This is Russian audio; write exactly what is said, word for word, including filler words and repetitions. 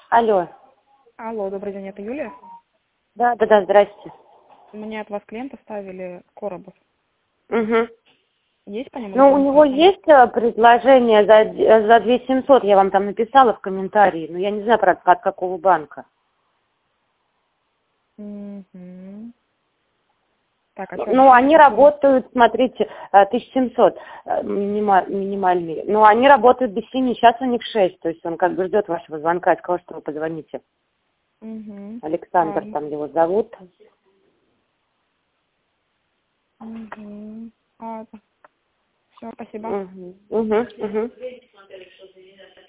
Алло. Алло, добрый день, это Юлия? Да, да, да, здрасте. Мне от вас клиент оставили Коробов. Угу. Есть по нему Ну, у него информация? есть э, предложение за, д- за две тысячи семьсот, я вам там написала в комментарии, но я не знаю, правда, от какого банка. Угу. Так, а что Ну, обещали? они работают, смотрите, э, тысяча семьсот э, минима- минимальный. Но они работают без семи, сейчас у них шесть, то есть он как бы ждет вашего звонка, сказал, что вы позвоните. Угу. Александр там его зовут. Угу. Ладно. Все, спасибо. Угу, угу, угу.